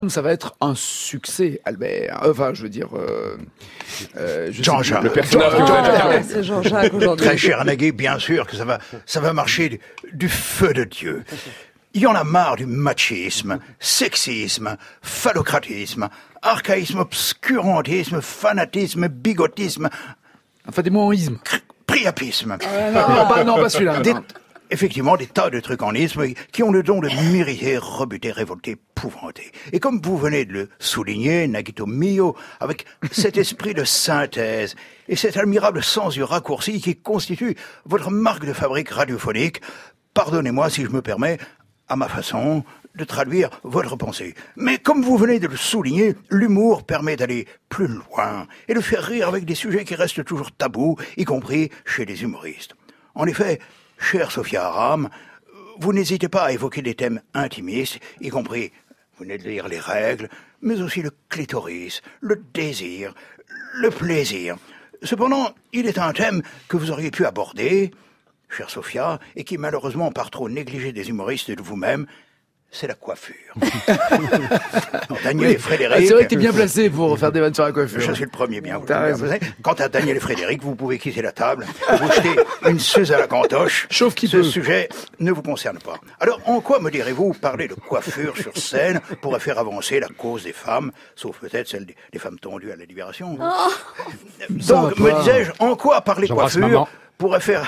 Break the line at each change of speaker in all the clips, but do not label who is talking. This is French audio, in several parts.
Ça va être un succès, Albert. Enfin, je veux dire...
Jean-Jacques.
Le personnage.
C'est Jean-Jacques aujourd'hui.
Très cher Nagui, bien sûr que ça va marcher du feu de Dieu. Il y en a marre du machisme, sexisme, phallocratisme, archaïsme, obscurantisme, fanatisme, bigotisme,
Enfin, des mots en isme.
priapisme.
Non, pas celui-là.
Effectivement, des tas de trucs en isme qui ont le don de m'irriter, rebuter, révolter, épouvanter. Et comme vous venez de le souligner, Naguito mio, avec cet esprit de synthèse et cet admirable sens du raccourci qui constitue votre marque de fabrique radiophonique, pardonnez-moi si je me permets, à ma façon, de traduire votre pensée. Mais comme vous venez de le souligner, l'humour permet d'aller plus loin et de faire rire avec des sujets qui restent toujours tabous, y compris chez les humoristes. En effet, chère Sophia Aram, vous n'hésitez pas à évoquer des thèmes intimistes, y compris, vous venez de lire les règles, mais aussi le clitoris, le désir, le plaisir. Cependant, il est un thème que vous auriez pu aborder, chère Sophia, et qui malheureusement par trop négligé des humoristes et de vous-même, c'est la coiffure. Daniel et Frédéric...
C'est vrai que t'es bien placé pour faire des vannes sur la coiffure.
Je suis le premier bien. Quant à Daniel et Frédéric, vous pouvez quitter la table, vous jeter une suze à la cantoche.
Chauffe qui
Ce
peut.
sujet ne vous concerne pas. Alors, en quoi, me direz-vous, parler de coiffure sur scène pourrait faire avancer la cause des femmes, sauf peut-être celle des femmes tondues à la Libération. Donc, me disais-je, en quoi parler coiffure pourrait faire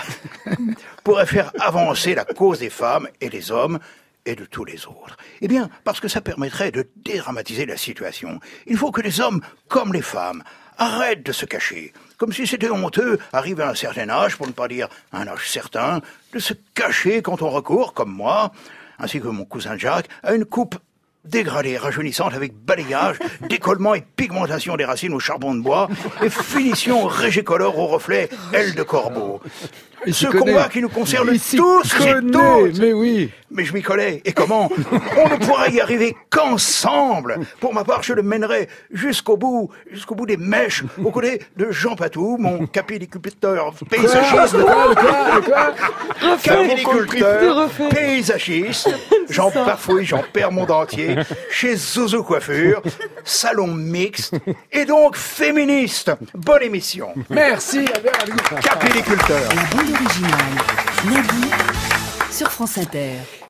avancer la cause des femmes et des hommes et de tous les autres? Eh bien, parce que ça permettrait de dédramatiser la situation. Il faut que les hommes, comme les femmes, arrêtent de se cacher. Comme si c'était honteux, arrivé à un certain âge, pour ne pas dire un âge certain, de se cacher quand on recourt, comme moi, ainsi que mon cousin Jacques, à une coupe dégradée, rajeunissante, avec balayage, décollement et pigmentation des racines au charbon de bois, et finition régécolore au reflet aile de corbeau. Ce combat qui nous concerne tous et toutes.
Mais oui.
Mais je m'y collais. Et comment? On ne pourra y arriver qu'ensemble. Pour ma part, je le mènerai jusqu'au bout des mèches, aux côtés de Jean Patou, mon capilliculteur paysagiste. Capilliculteur paysagiste. J'en bafouille, j'en perds mon dentier. Chez Zouzou Coiffure, salon mixte et donc féministe. Bonne émission.
Merci, Albert.
Capilliculteur.
La bande originale, Nagui, sur France Inter.